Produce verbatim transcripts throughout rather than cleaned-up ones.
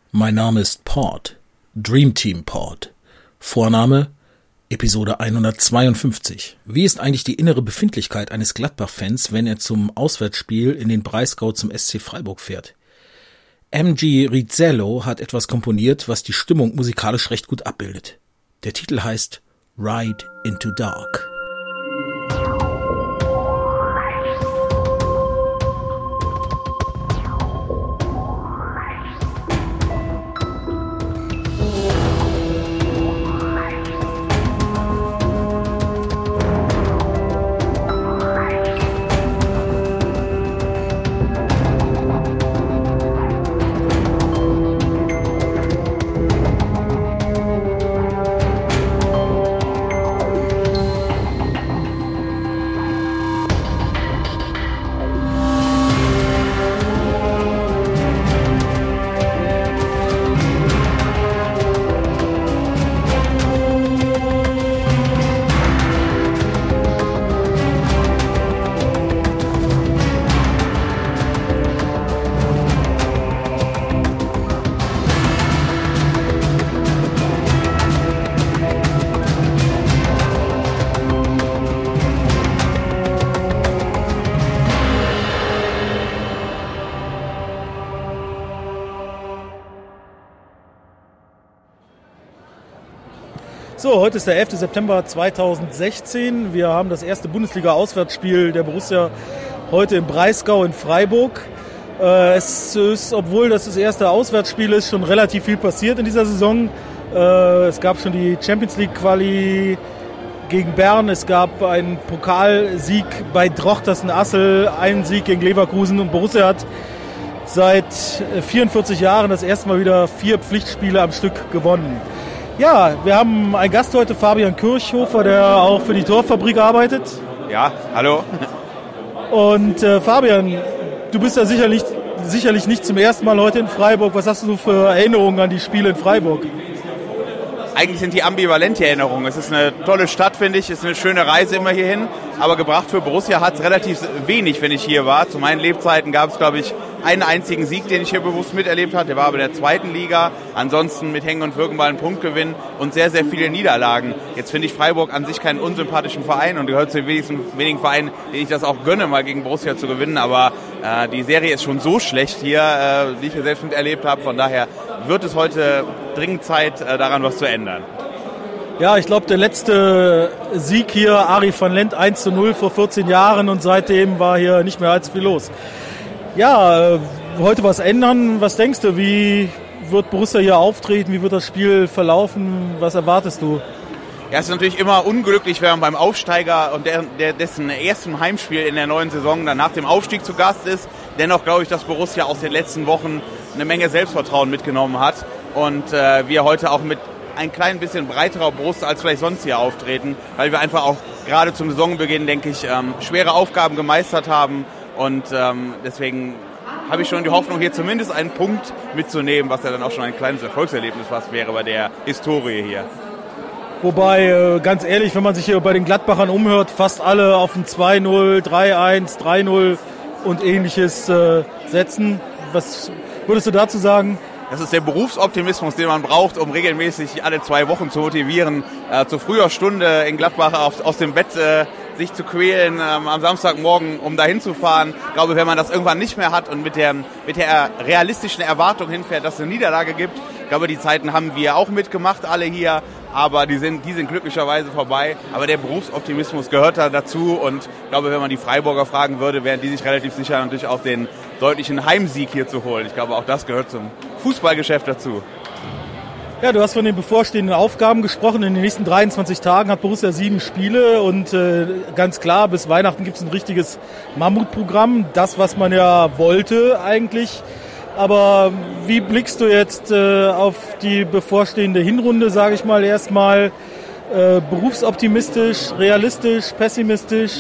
Mein Name ist Port, Dream Team Port. Vorname Episode hundertzweiundfünfzig. Wie ist eigentlich die innere Befindlichkeit eines Gladbach-Fans, wenn er zum Auswärtsspiel in den Breisgau zum S C Freiburg fährt? M G Rizzello hat etwas komponiert, was die Stimmung musikalisch recht gut abbildet. Der Titel heißt Ride into Dark. So, heute ist der elfter September zweitausendsechzehn. Wir haben das erste Bundesliga-Auswärtsspiel der Borussia heute im Breisgau in Freiburg. Äh, es ist, obwohl das das erste Auswärtsspiel ist, schon relativ viel passiert in dieser Saison. Äh, es gab schon die Champions League-Quali gegen Bern, es gab einen Pokalsieg bei Drochtersen-Assel, einen Sieg gegen Leverkusen und Borussia hat seit vierundvierzig Jahren das erste Mal wieder vier Pflichtspiele am Stück gewonnen. Ja, wir haben einen Gast heute, Fabian Kirchhofer, der auch für die Torfabrik arbeitet. Ja, hallo. Und äh, Fabian, du bist ja sicherlich, sicherlich nicht zum ersten Mal heute in Freiburg. Was hast du so für Erinnerungen an die Spiele in Freiburg? Eigentlich sind die ambivalente Erinnerungen. Es ist eine tolle Stadt, finde ich. Es ist eine schöne Reise immer hierhin. Aber gebracht für Borussia hat es relativ wenig, wenn ich hier war. Zu meinen Lebzeiten gab es, glaube ich, einen einzigen Sieg, den ich hier bewusst miterlebt habe. Der war aber in der zweiten Liga. Ansonsten mit Hängen und Würgen mal einen Punktgewinn und sehr, sehr viele Niederlagen. Jetzt finde ich Freiburg an sich keinen unsympathischen Verein und gehört zu den wenigsten, wenigen Vereinen, denen ich das auch gönne, mal gegen Borussia zu gewinnen. Aber äh, die Serie ist schon so schlecht hier, äh, die ich hier selbst miterlebt habe. Von daher wird es heute dringend Zeit, äh, daran was zu ändern. Ja, ich glaube, der letzte Sieg hier, Arie van Lent eins zu null vor vierzehn Jahren und seitdem war hier nicht mehr allzu viel los. Ja, äh, heute was ändern. Was denkst du, wie wird Borussia hier auftreten? Wie wird das Spiel verlaufen? Was erwartest du? Ja, es ist natürlich immer unglücklich, wenn man beim Aufsteiger und der, der, dessen ersten Heimspiel in der neuen Saison dann nach dem Aufstieg zu Gast ist. Dennoch glaube ich, dass Borussia aus den letzten Wochen eine Menge Selbstvertrauen mitgenommen hat und äh, wir heute auch mit ein klein bisschen breiterer Brust als vielleicht sonst hier auftreten, weil wir einfach auch gerade zum Saisonbeginn, denke ich, ähm, schwere Aufgaben gemeistert haben und ähm, deswegen habe ich schon die Hoffnung, hier zumindest einen Punkt mitzunehmen, was ja dann auch schon ein kleines Erfolgserlebnis fast wäre bei der Historie hier. Wobei, äh, ganz ehrlich, wenn man sich hier bei den Gladbachern umhört, fast alle auf ein zwei null, drei eins, drei null und ähnliches äh, setzen. Was würdest du dazu sagen? Das ist der Berufsoptimismus, den man braucht, um regelmäßig alle zwei Wochen zu motivieren, äh, zu früher Stunde in Gladbach auf, aus dem Bett äh, sich zu quälen, ähm, am Samstagmorgen, um dahin zu fahren. Ich glaube, wenn man das irgendwann nicht mehr hat und mit der, mit der realistischen Erwartung hinfährt, dass es eine Niederlage gibt, ich glaube, die Zeiten haben wir auch mitgemacht, alle hier, aber die sind, die sind glücklicherweise vorbei. Aber der Berufsoptimismus gehört da dazu und ich glaube, wenn man die Freiburger fragen würde, wären die sich relativ sicher, natürlich auch den deutlichen Heimsieg hier zu holen. Ich glaube, auch das gehört zum Fußballgeschäft dazu. Ja, du hast von den bevorstehenden Aufgaben gesprochen. In den nächsten dreiundzwanzig Tagen hat Borussia sieben Spiele und äh, ganz klar, bis Weihnachten gibt es ein richtiges Mammutprogramm. Das, was man ja wollte eigentlich. Aber wie blickst du jetzt äh, auf die bevorstehende Hinrunde, sage ich mal erstmal? Äh, berufsoptimistisch, realistisch, pessimistisch?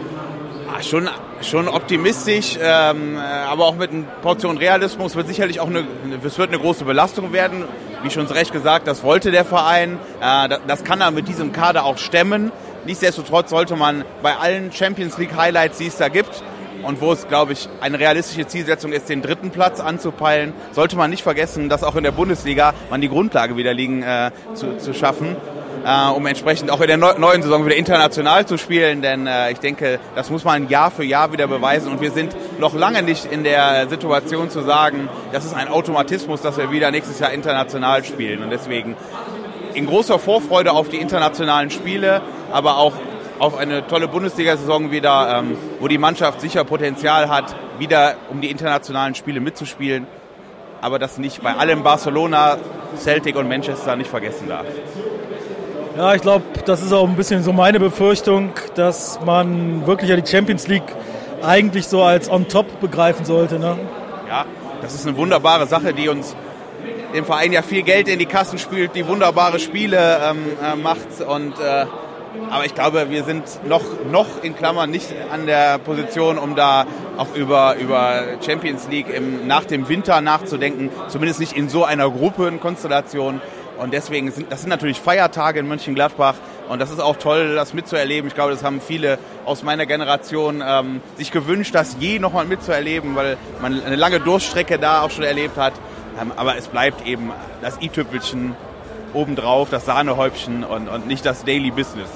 Ah, schon, schon optimistisch, ähm, aber auch mit einer Portion Realismus wird sicherlich auch eine, es wird eine große Belastung werden. Wie schon zu Recht gesagt, das wollte der Verein, äh, das kann er mit diesem Kader auch stemmen. Nichtsdestotrotz sollte man bei allen Champions League Highlights, die es da gibt, und wo es, glaube ich, eine realistische Zielsetzung ist, den dritten Platz anzupeilen, sollte man nicht vergessen, dass auch in der Bundesliga man die Grundlage wieder liegen äh, zu, zu schaffen, äh, um entsprechend auch in der neu- neuen Saison wieder international zu spielen, denn äh, ich denke, das muss man Jahr für Jahr wieder beweisen und wir sind noch lange nicht in der Situation zu sagen, das ist ein Automatismus, dass wir wieder nächstes Jahr international spielen und deswegen in großer Vorfreude auf die internationalen Spiele, aber auch auf eine tolle Bundesliga-Saison wieder, ähm, wo die Mannschaft sicher Potenzial hat, wieder um die internationalen Spiele mitzuspielen, aber das nicht bei allem Barcelona, Celtic und Manchester nicht vergessen darf. Ja, ich glaube, das ist auch ein bisschen so meine Befürchtung, dass man wirklich ja die Champions League eigentlich so als on top begreifen sollte. Ne? Ja, das ist eine wunderbare Sache, die uns dem Verein ja viel Geld in die Kassen spült, die wunderbare Spiele ähm, äh, macht. Und, äh, aber ich glaube, wir sind noch, noch in Klammern nicht an der Position, um da auch über, über Champions League im, nach dem Winter nachzudenken. Zumindest nicht in so einer Gruppenkonstellation. Und deswegen sind das sind natürlich Feiertage in Mönchengladbach. Und das ist auch toll, das mitzuerleben. Ich glaube, das haben viele aus meiner Generation ähm, sich gewünscht, das je nochmal mitzuerleben, weil man eine lange Durststrecke da auch schon erlebt hat. Aber es bleibt eben das i-Tüpfelchen obendrauf, das Sahnehäubchen und, und nicht das Daily Business.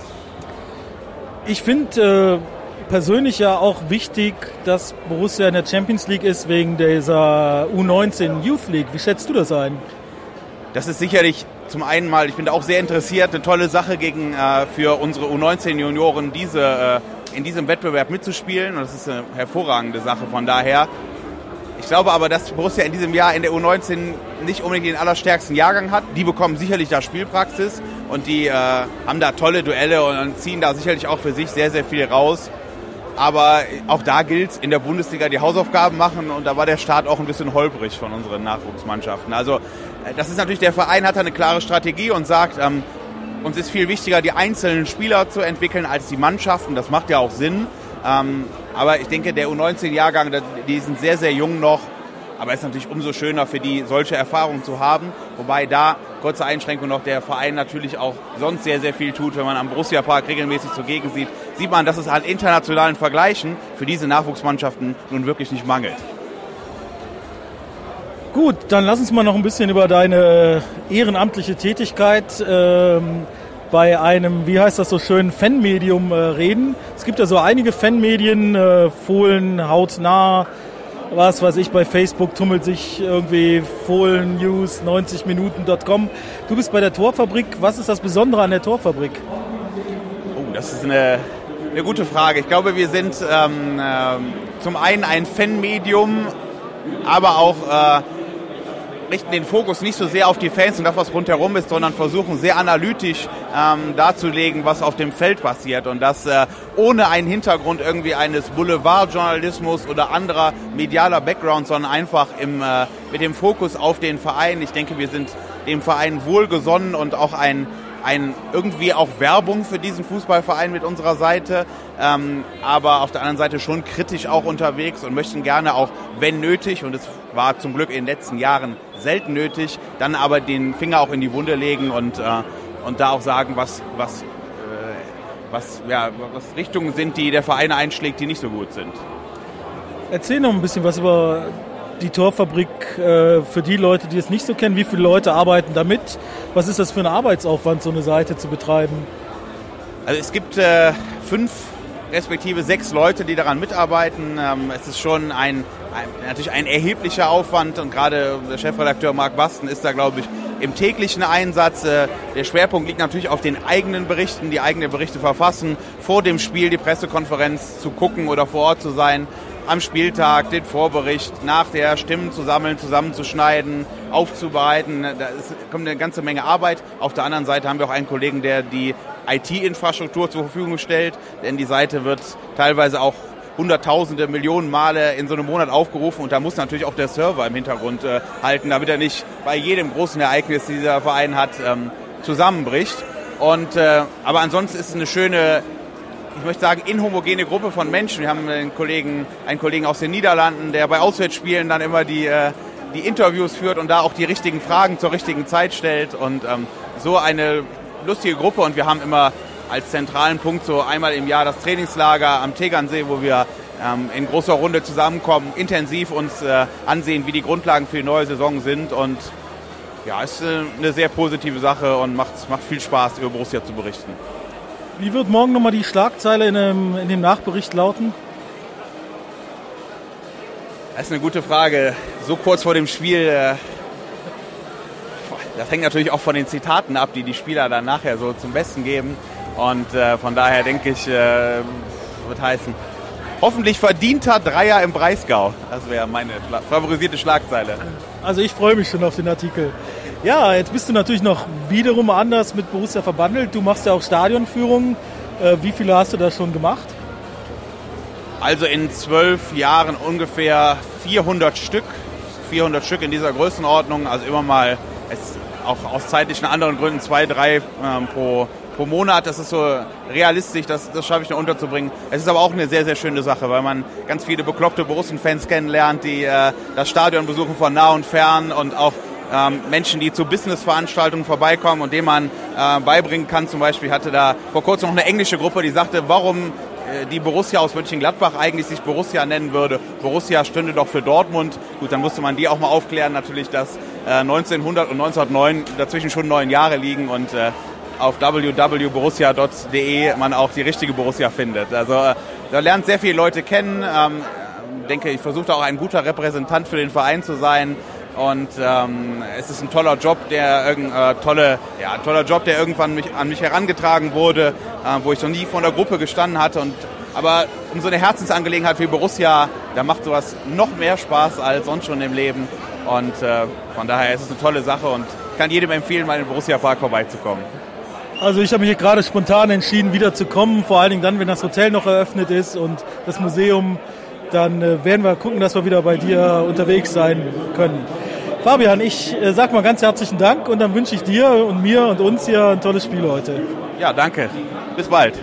Ich finde äh, persönlich ja auch wichtig, dass Borussia in der Champions League ist wegen dieser U neunzehn Youth League. Wie schätzt du das ein? Das ist sicherlich zum einen mal, ich bin da auch sehr interessiert, eine tolle Sache gegen, äh, für unsere U neunzehn Junioren, diese, äh, in diesem Wettbewerb mitzuspielen. Und das ist eine hervorragende Sache von daher. Ich glaube aber, dass Borussia in diesem Jahr in der U neunzehn nicht unbedingt den allerstärksten Jahrgang hat. Die bekommen sicherlich da Spielpraxis und die äh, haben da tolle Duelle und, und ziehen da sicherlich auch für sich sehr, sehr viel raus. Aber auch da gilt es, in der Bundesliga die Hausaufgaben machen und da war der Start auch ein bisschen holprig von unseren Nachwuchsmannschaften. Also das ist natürlich, der Verein hat eine klare Strategie und sagt, ähm, uns ist viel wichtiger, die einzelnen Spieler zu entwickeln als die Mannschaften. Das macht ja auch Sinn. Ähm, aber ich denke, der U neunzehn Jahrgang, die sind sehr, sehr jung noch. Aber es ist natürlich umso schöner für die, solche Erfahrungen zu haben. Wobei da, kurze Einschränkung noch, der Verein natürlich auch sonst sehr, sehr viel tut. Wenn man am Borussia Park regelmäßig zugegen sieht, sieht man, dass es an internationalen Vergleichen für diese Nachwuchsmannschaften nun wirklich nicht mangelt. Gut, dann lass uns mal noch ein bisschen über deine ehrenamtliche Tätigkeit ähm, bei einem, wie heißt das so schön, Fanmedium äh, reden. Es gibt ja so einige Fanmedien, äh, Fohlen, Hautnah, was weiß ich, bei Facebook tummelt sich irgendwie Fohlen News, neunzig Minuten Punkt com. Du bist bei der Torfabrik. Was ist das Besondere an der Torfabrik? Oh, das ist eine, eine gute Frage. Ich glaube, wir sind ähm, äh, zum einen ein Fanmedium, aber auch äh, richten den Fokus nicht so sehr auf die Fans und das, was rundherum ist, sondern versuchen sehr analytisch ähm, darzulegen, was auf dem Feld passiert. Und das äh, ohne einen Hintergrund irgendwie eines Boulevardjournalismus oder anderer medialer Background, sondern einfach im, äh, mit dem Fokus auf den Verein. Ich denke, wir sind dem Verein wohlgesonnen und auch ein Ein, irgendwie auch Werbung für diesen Fußballverein mit unserer Seite, ähm, aber auf der anderen Seite schon kritisch auch unterwegs und möchten gerne auch, wenn nötig, und es war zum Glück in den letzten Jahren selten nötig, dann aber den Finger auch in die Wunde legen und, äh, und da auch sagen, was, was, äh, was, ja, was Richtungen sind, die der Verein einschlägt, die nicht so gut sind. Erzähl noch ein bisschen was über die Torfabrik äh, für die Leute, die es nicht so kennen. Wie viele Leute arbeiten damit? Was ist das für ein Arbeitsaufwand, so eine Seite zu betreiben? Also es gibt äh, fünf respektive sechs Leute, die daran mitarbeiten. Ähm, es ist schon ein, ein natürlich ein erheblicher Aufwand und gerade der Chefredakteur Marc Basten ist da, glaube ich, im täglichen Einsatz. Äh, der Schwerpunkt liegt natürlich auf den eigenen Berichten, die eigene Berichte verfassen, vor dem Spiel die Pressekonferenz zu gucken oder vor Ort zu sein, am Spieltag den Vorbericht, nach der Stimmen zu sammeln, zusammenzuschneiden, aufzubereiten. Da ist, kommt eine ganze Menge Arbeit. Auf der anderen Seite haben wir auch einen Kollegen, der die I T-Infrastruktur zur Verfügung stellt, denn die Seite wird teilweise auch hunderttausende, Millionen Male in so einem Monat aufgerufen und da muss natürlich auch der Server im Hintergrund äh, halten, damit er nicht bei jedem großen Ereignis, das dieser Verein hat, ähm, zusammenbricht. Und, äh, aber ansonsten ist es eine schöne, ich möchte sagen, inhomogene Gruppe von Menschen. Wir haben einen Kollegen, einen Kollegen aus den Niederlanden, der bei Auswärtsspielen dann immer die, äh, die Interviews führt und da auch die richtigen Fragen zur richtigen Zeit stellt. Und ähm, so eine lustige Gruppe. Und wir haben immer als zentralen Punkt so einmal im Jahr das Trainingslager am Tegernsee, wo wir ähm, in großer Runde zusammenkommen, intensiv uns äh, ansehen, wie die Grundlagen für die neue Saison sind. Und ja, ist äh, eine sehr positive Sache und macht, macht viel Spaß, über Borussia zu berichten. Wie wird morgen nochmal die Schlagzeile in dem, in dem Nachbericht lauten? Das ist eine gute Frage. So kurz vor dem Spiel, äh, das hängt natürlich auch von den Zitaten ab, die die Spieler dann nachher so zum Besten geben. Und äh, von daher denke ich, äh, wird heißen, hoffentlich verdienter Dreier im Breisgau. Das wäre meine favorisierte Schlagzeile. Also ich freue mich schon auf den Artikel. Ja, jetzt bist du natürlich noch wiederum anders mit Borussia verbandelt. Du machst ja auch Stadionführungen. Äh, wie viele hast du da schon gemacht? Also in zwölf Jahren ungefähr vierhundert Stück. vierhundert Stück in dieser Größenordnung. Also immer mal, es, auch aus zeitlichen anderen Gründen, zwei, drei ähm, pro, pro Monat. Das ist so realistisch, das, das schaffe ich noch unterzubringen. Es ist aber auch eine sehr, sehr schöne Sache, weil man ganz viele bekloppte Borussen-Fans kennenlernt, die äh, das Stadion besuchen von nah und fern und auch Ähm, Menschen, die zu Business-Veranstaltungen vorbeikommen und denen man äh, beibringen kann. Zum Beispiel hatte da vor kurzem noch eine englische Gruppe, die sagte, warum äh, die Borussia aus Mönchengladbach eigentlich sich Borussia nennen würde. Borussia stünde doch für Dortmund. Gut, dann musste man die auch mal aufklären, natürlich, dass äh, neunzehnhundert und neunzehnhundertneun dazwischen schon neun Jahre liegen und äh, auf w w w punkt borussia punkt d e man auch die richtige Borussia findet. Also äh, da lernt sehr viele Leute kennen. Ähm, denke, ich versuche auch ein guter Repräsentant für den Verein zu sein. Und ähm, es ist ein toller Job, der äh, tolle, ja, toller Job, der irgendwann mich, an mich herangetragen wurde, äh, wo ich noch nie vor der Gruppe gestanden hatte. Und aber um so eine Herzensangelegenheit wie Borussia, da macht sowas noch mehr Spaß als sonst schon im Leben. Und äh, von daher ist es eine tolle Sache und kann jedem empfehlen, mal in den Borussia Park vorbeizukommen. Also ich habe mich hier gerade spontan entschieden, wieder zu kommen, vor allen Dingen dann, wenn das Hotel noch eröffnet ist und das Museum. Dann äh, werden wir gucken, dass wir wieder bei dir unterwegs sein können. Fabian, ich äh, sag mal ganz herzlichen Dank und dann wünsche ich dir und mir und uns hier ein tolles Spiel heute. Ja, danke. Bis bald.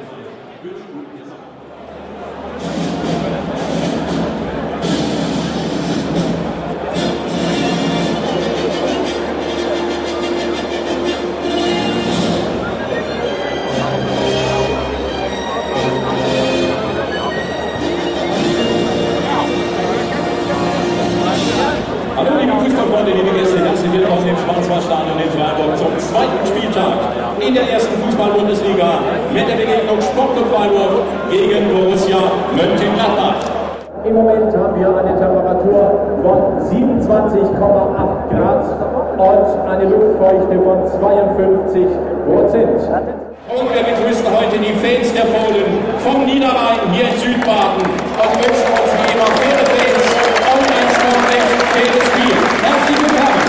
Stadion in Freiburg zum zweiten Spieltag in der ersten Fußball-Bundesliga mit der Begegnung Sportclub Freiburg gegen Borussia Mönchengladbach. Im Moment haben wir eine Temperatur von siebenundzwanzig Komma acht Grad und eine Luftfeuchte von zweiundfünfzig Prozent. Und wir begrüßen heute die Fans der Fohlen vom Niederrhein hier in Südbaden und wünschen uns wie immer viele Fans und ein sportlich faires Spiel. Herzlich willkommen!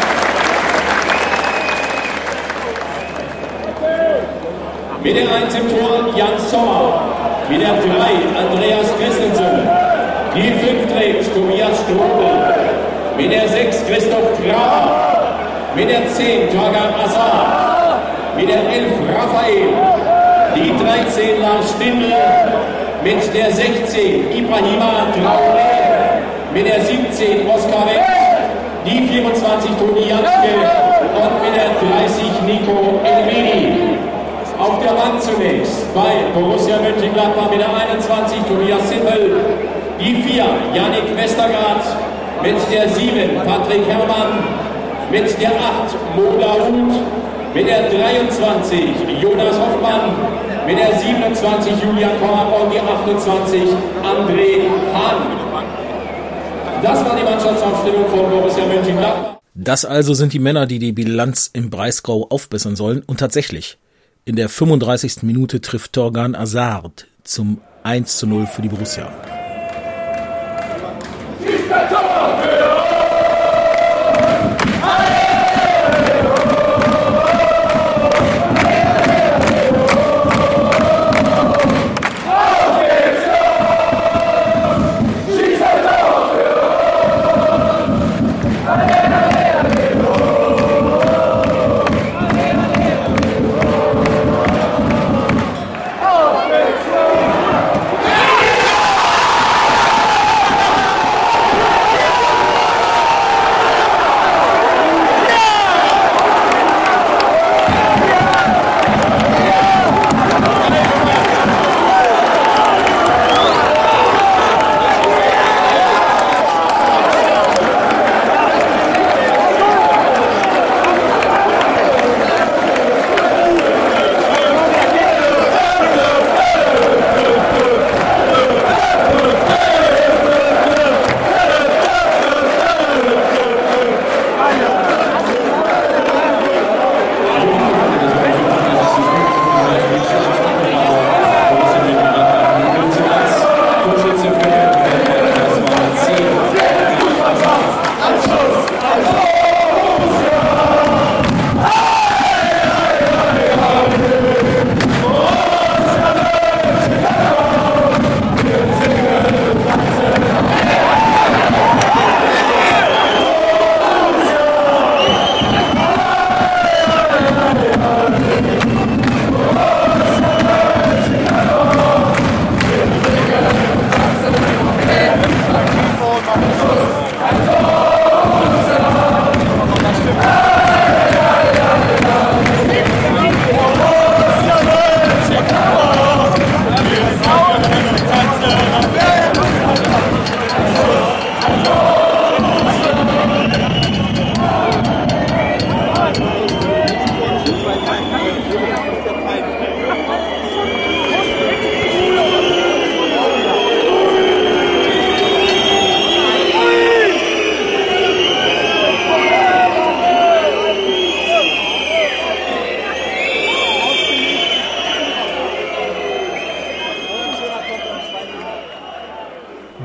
Mit der eins im Tor Jan Sommer, mit der drei Andreas Christensen, die fünf trägt Tobias Strobel, mit der sechs Christoph Kramer, mit der zehn Torgan Azar, mit der elf Raphael, die dreizehn Lars Stindl, mit der sechzehn Ibrahima Traoré, mit der siebzehn Oskar Wendt, die vierundzwanzig Toni Janske und mit der dreißig Nico Elmini. Auf der Bank zunächst bei Borussia Mönchengladbach mit der einundzwanzig Tobias Sippel, die vier Yannick Westergaard, mit der sieben Patrick Herrmann, mit der acht Moda Huth, mit der dreiundzwanzig Jonas Hoffmann, mit der siebenundzwanzig Julian Korb und die achtundzwanzig André Hahn. Das war die Mannschaftsaufstellung von Borussia Mönchengladbach. Das also sind die Männer, die die Bilanz im Breisgau aufbessern sollen. Und tatsächlich, in der fünfunddreißigsten Minute trifft Torgan Hazard zum eins zu null für die Borussia.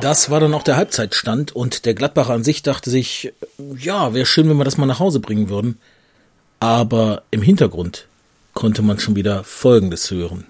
Das war dann auch der Halbzeitstand und der Gladbacher an sich dachte sich, ja, wäre schön, wenn wir das mal nach Hause bringen würden. Aber im Hintergrund konnte man schon wieder Folgendes hören.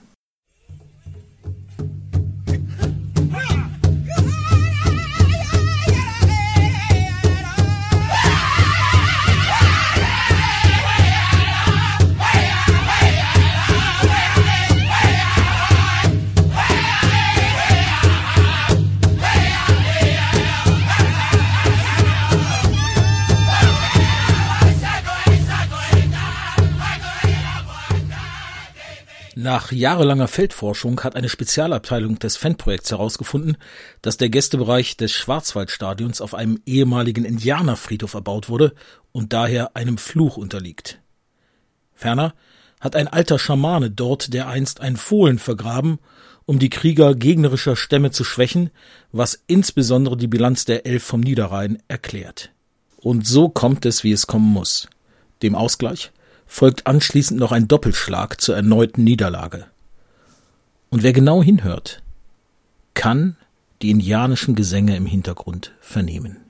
Nach jahrelanger Feldforschung hat eine Spezialabteilung des Fanprojekts herausgefunden, dass der Gästebereich des Schwarzwaldstadions auf einem ehemaligen Indianerfriedhof erbaut wurde und daher einem Fluch unterliegt. Ferner hat ein alter Schamane dort dereinst einen Fohlen vergraben, um die Krieger gegnerischer Stämme zu schwächen, was insbesondere die Bilanz der Elf vom Niederrhein erklärt. Und so kommt es, wie es kommen muss. Dem Ausgleich folgt anschließend noch ein Doppelschlag zur erneuten Niederlage. Und wer genau hinhört, kann die indianischen Gesänge im Hintergrund vernehmen.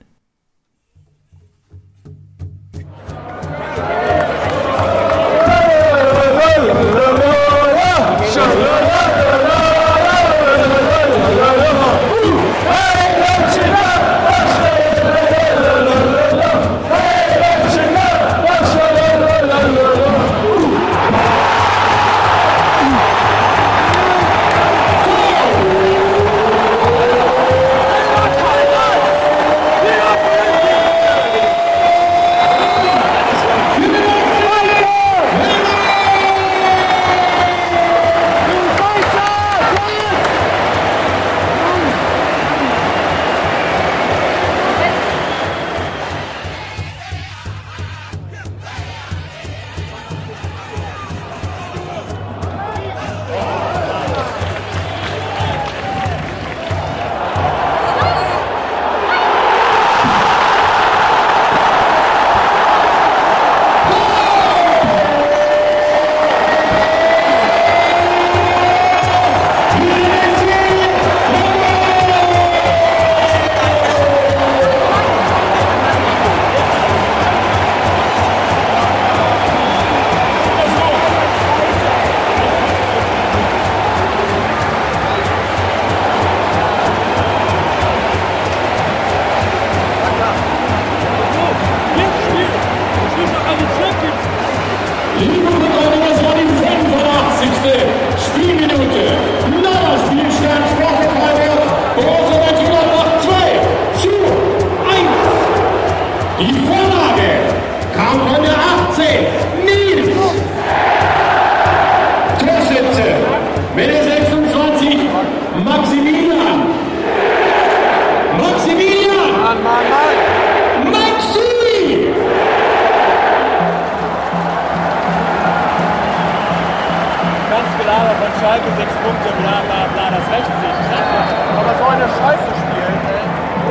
Schalke sechs Punkte, bla bla bla, das rächt sich. Aber so eine Scheiße spielen, ey.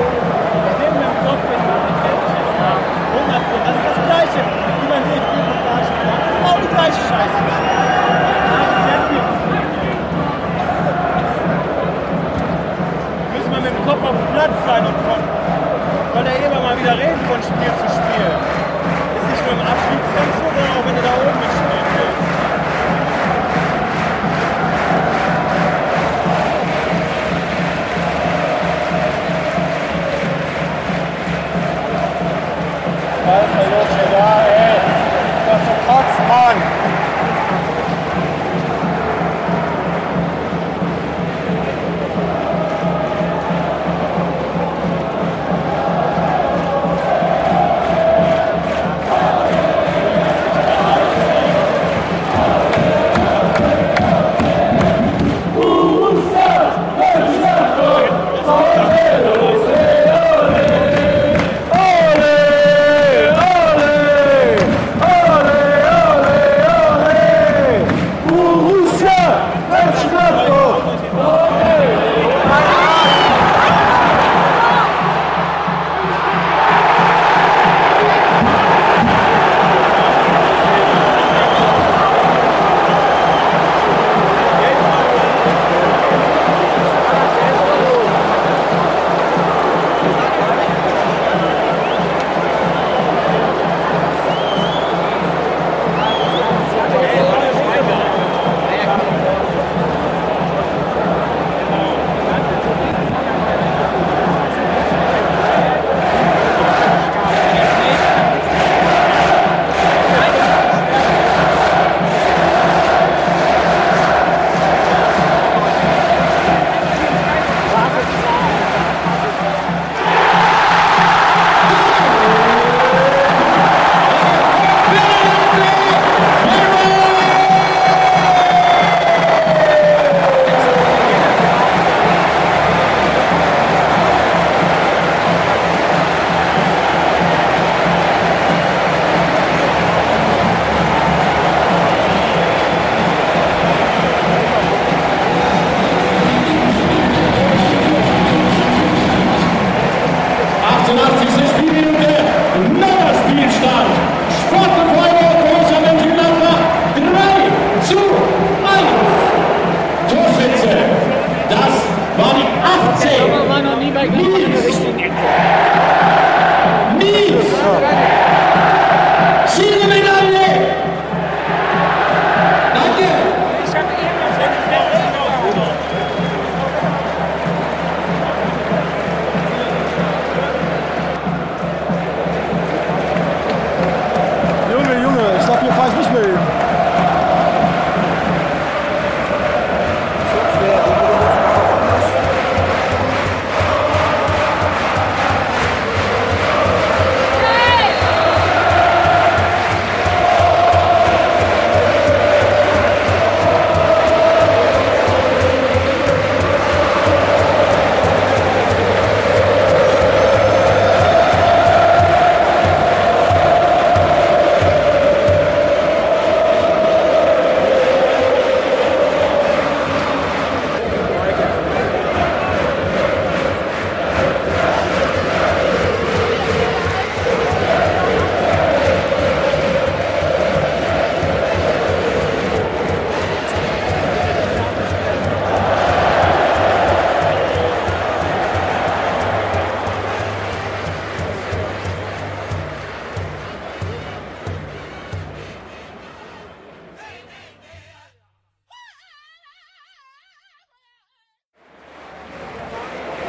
Wir sehen mit dem Kopf, wenn man hundert Prozent. Das ist das Gleiche, wie man D F B-Pokal spielt. Genau die gleiche Scheiße. Müssen wir mit dem Kopf auf dem Platz sein und von, soll der immer mal wieder reden von Spiel zu Spiel. Ist nicht nur im Abstiegskampf, sondern auch wenn du da oben mitspielen willst.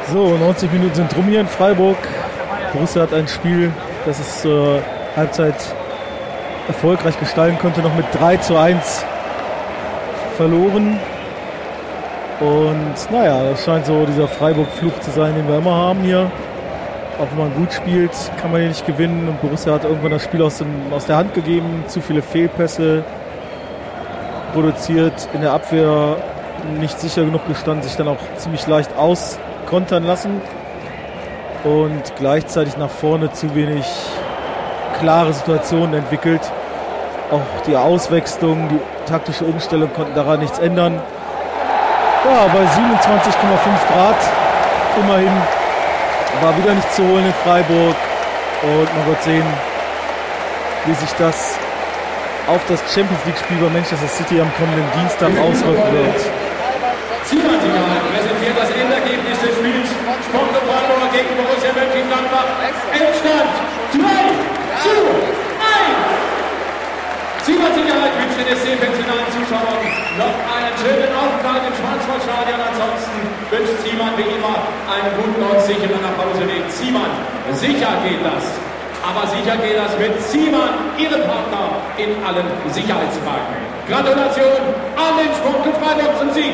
So, neunzig Minuten sind rum hier in Freiburg. Borussia hat ein Spiel, das es zur Halbzeit erfolgreich gestalten könnte, noch mit drei zu eins verloren. Und naja, das scheint so dieser Freiburg-Fluch zu sein, den wir immer haben hier. Auch wenn man gut spielt, kann man hier nicht gewinnen. Und Borussia hat irgendwann das Spiel aus, dem, aus der Hand gegeben, zu viele Fehlpässe produziert, in der Abwehr nicht sicher genug gestanden, sich dann auch ziemlich leicht auskontern lassen und gleichzeitig nach vorne zu wenig klare Situationen entwickelt. Auch die Auswechslung, die taktische Umstellung konnten daran nichts ändern. Ja, bei siebenundzwanzig Komma fünf Grad immerhin war wieder nichts zu holen in Freiburg und man wird sehen, wie sich das auf das Champions-League-Spiel bei Manchester City am kommenden Dienstag auswirken wird. Siemens-Signal präsentiert das Endergebnis des Spiels. Sportclub Freiburg gegen Borussia Mönchengladbach. Endstand drei zu eins. Siemens-Signal wünscht den S C-pensionalen Zuschauern noch einen schönen Aufenthalt im Schwarzwaldstadion. Ansonsten wünscht Siemann wie immer einen guten und sicheren Nachhauseweg. Siemann, sicher geht das. Aber sicher geht das mit Siemann, Ihrem Partner in allen Sicherheitsfragen. Gratulation an den Sportclub Freiburg zum Sieg.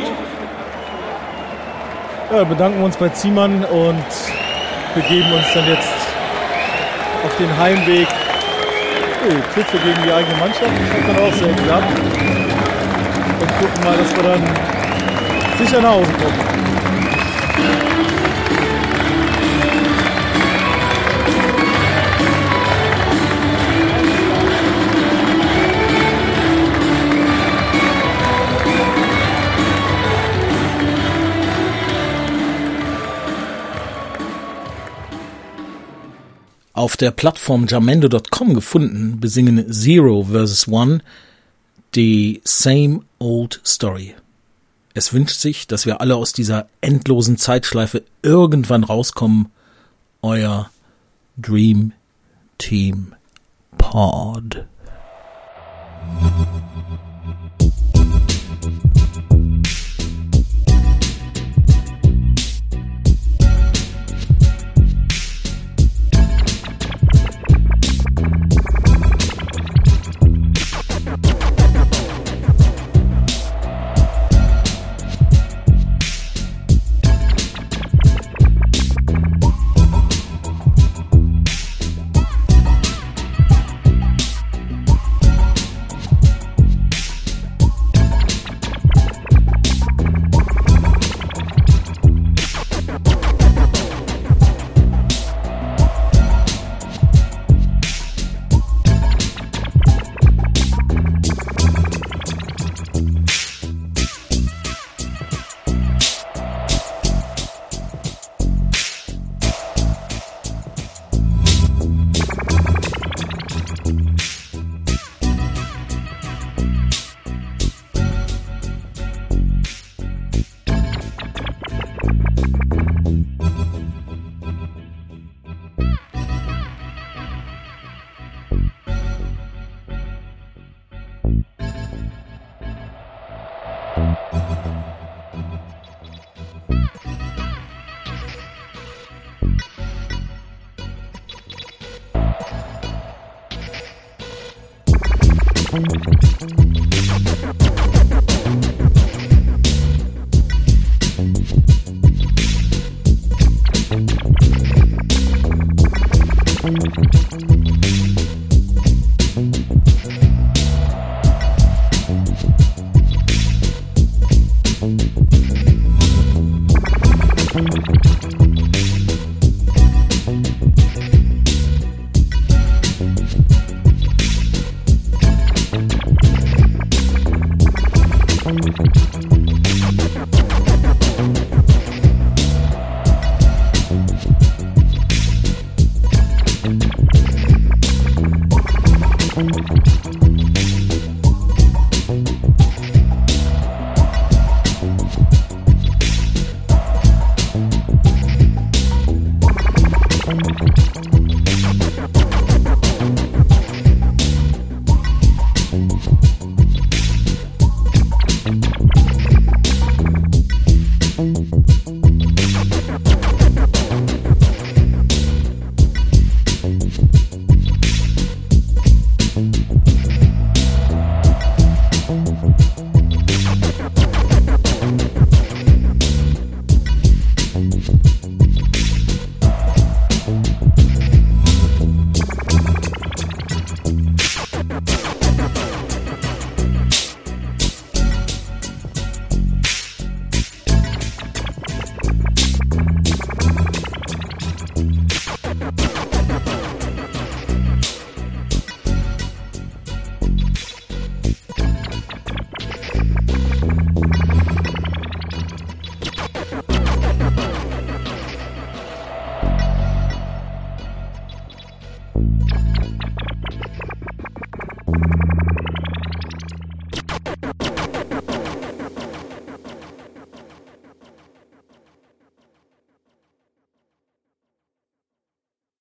Ja, bedanken wir uns bei Ziemann und begeben uns dann jetzt auf den Heimweg. Oh, Pfiffe gegen die eigene Mannschaft, das hat dann auch sehr geklappt. Und gucken mal, dass wir dann sicher nach Hause kommen. Auf der Plattform jamendo Punkt com gefunden, besingen Zero versus One die Same Old Story. Es wünscht sich, dass wir alle aus dieser endlosen Zeitschleife irgendwann rauskommen. Euer Dream Team Pod.